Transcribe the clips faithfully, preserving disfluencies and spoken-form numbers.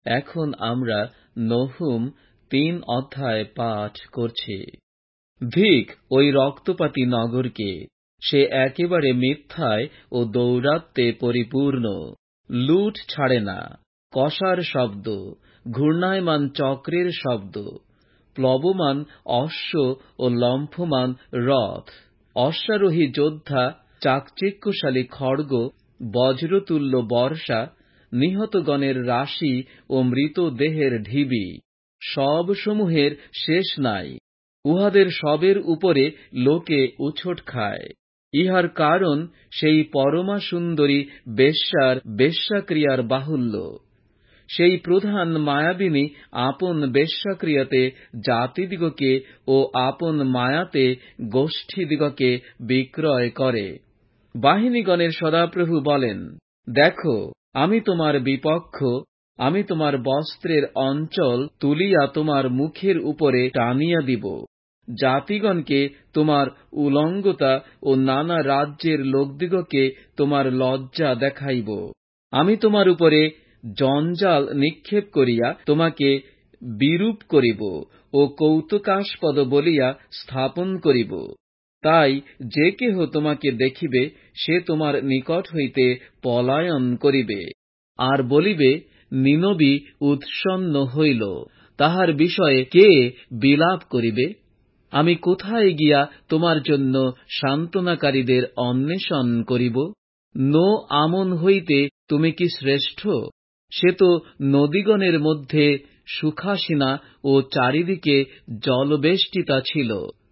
এখন আমরা নহুম তিন অধ্যায় পাঠ করছি। ধিক ওই রক্তপাতী নগরকে, সে একেবারে মিথ্যায় ও দৌরাত্ম্যে পরিপূর্ণ। লুট ছাড়ে না, কষার শব্দ, ঘূর্ণায়মান চক্রের শব্দ, প্লবমান অশ্ব ও লম্ফমান রথ, অশ্বারোহী যোদ্ধা, চাকচিক্যশালী খড়গ, বজ্রতুল্য বর্ষা, নিহতগণের রাশি ও মৃতদেহের ঢিবি, সব সমূহের শেষ নাই। উহাদের সবের উপরে লোকে উছোট খায়। ইহার কারণ সেই পরমা সুন্দরী বেশ্যার বেশ্যাক্রিয়ার বাহুল্য। সেই প্রধান মায়াবিনী আপন বেশ্যাক্রিয়াতে জাতিদিগকে ও আপন মায়াতে গোষ্ঠীদিগকে বিক্রয় করে। বাহিনীগণের সদাপ্রভু বলেন, দেখো, আমি তোমার বিপক্ষ, আমি তোমার বস্ত্রের অঞ্চল তুলিয়া তোমার মুখের উপরে টানিয়া দিব। জাতিগণকে তোমার উলঙ্গতা ও নানা রাজ্যের লোকদিগকে তোমার লজ্জা দেখাইব। আমি তোমার উপরে জঞ্জাল নিক্ষেপ করিয়া তোমাকে বিরূপ করিব ও কৌতুকাস্পদ বলিয়া স্থাপন করিব। তাই যে কেহ তোমাকে দেখিবে, সে তোমার নিকট হইতে পলায়ন করিবে, আর বলিবে, নিনবী উৎসন্ন হইল, তাহার বিষয়ে কে বিলাপ করিবে? আমি কোথায় গিয়া তোমার জন্য সান্ত্বনাকারীদের অন্বেষণ করিব? নো আমন হইতে তুমি কি শ্রেষ্ঠ? সে তো নদীগণের মধ্যে সুখাসিনা ও চারিদিকে জলবেষ্টিতা ছিল।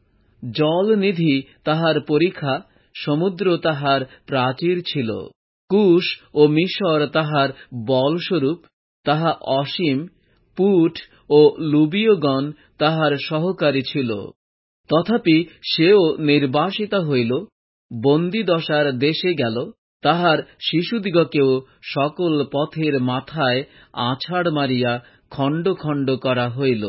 জলনিধি তাহার পরিখা, সমুদ্র তাহার প্রাচীর ছিল। কুশ ও মিশর তাহার বলস্বরূপ, তাহা অসীম। পুট ও লুবীয়গণ তাহার সহকারী ছিল। তথাপি সেও নির্বাসিতা হইল, বন্দীদশার দেশে গেল। তাহার শিশুদিগকেও সকল পথের মাথায় আছাড় মারিয়া খণ্ড খণ্ড করা হইল।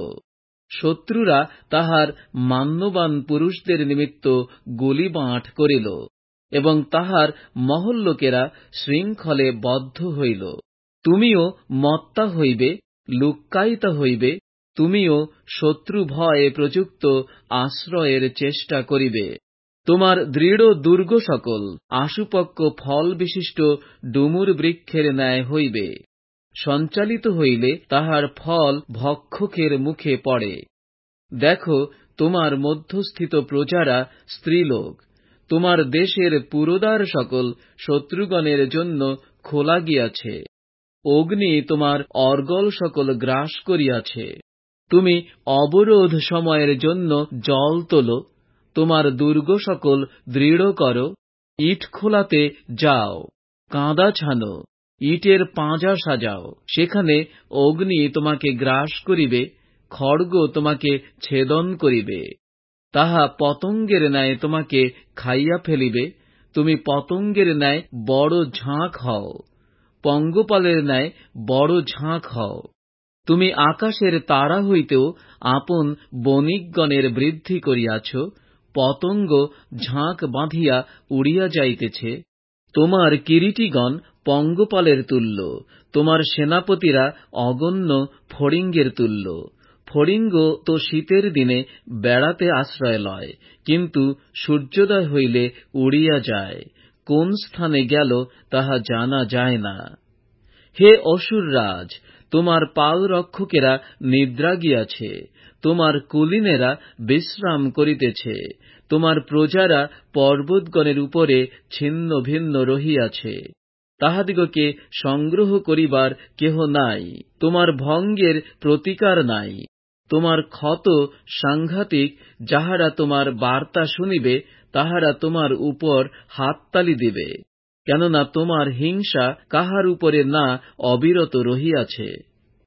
শত্রুরা তাহার মান্যবান পুরুষদের নিমিত্ত গুলিবাঁট করিল, এবং তাহার মহল্লোকেরা শৃঙ্খলে বদ্ধ হইল। তুমিও মত্তা হইবে, লুক্কায়িতা হইবে, তুমিও শত্রু ভয়ে প্রযুক্ত আশ্রয়ের চেষ্টা করিবে। তোমার দৃঢ় দুর্গ সকল আশুপক্ষ ফল বিশিষ্ট ডুমুর বৃক্ষের ন্যায় হইবে। সঞ্চালিত হইলে তাহার ফল ভক্ষকের মুখে পড়ে। দেখো, তোমার মধ্যস্থিত প্রজারা স্ত্রীলোক। তোমার দেশের পুরোদ্বার সকল শত্রুগণের জন্য খোলা গিয়াছে। অগ্নি তোমার অর্গল সকল গ্রাস করিয়াছে। তুমি অবরোধ সময়ের জন্য জল তোলো, তোমার দুর্গ সকল দৃঢ় করো। ইট খোলাতে যাও, কাঁদা ছানো, ইটের পাঁজা সাজাও। সেখানে অগ্নি তোমাকে গ্রাস করিবে, খড়গ তোমাকে ছেদন করিবে। তাহা পতঙ্গের ন্যায় তোমাকে খাইয়া ফেলিবে। তুমি পতঙ্গের ন্যায় বড় ঝাঁক হও, পঙ্গপালের ন্যায় বড় ঝাঁক হও। তুমি আকাশের তারা হইতেও আপন বণিকগণের বৃদ্ধি করিয়াছ। পতঙ্গ ঝাঁক বাঁধিয়া উড়িয়া যাইতেছে। তোমার কিরীটিগণ পঙ্গপালের তুল্য, তোমার সেনাপতিরা অগণ্য ফড়িঙ্গের তুল্য। ফড়িঙ্গ তো শীতের দিনে বেড়াতে আশ্রয় লয়, কিন্তু সূর্যোদয় হইলে উড়িয়া যায়। কোন স্থানে গেল তাহা জানা যায় না। হে অসুররাজ, তোমার পালরক্ষকেরা নিদ্রা গিয়াছে, তোমার কুলীনেরা বিশ্রাম করিতেছে। তোমার প্রজারা পর্বতগণের উপরে ছিন্ন ভিন্ন রহিয়াছে, তাহাদিগকে সংগ্রহ করিবার কেহ নাই। তোমার ভঙ্গের প্রতিকার নাই। তোমার ক্ষত সাংঘাতিক। যাহারা তোমার বার্তা শুনিবে, তাহারা তোমার উপর হাততালি দিবে, কেননা তোমার হিংসা কাহার উপরে না অবিরত রহিয়াছে।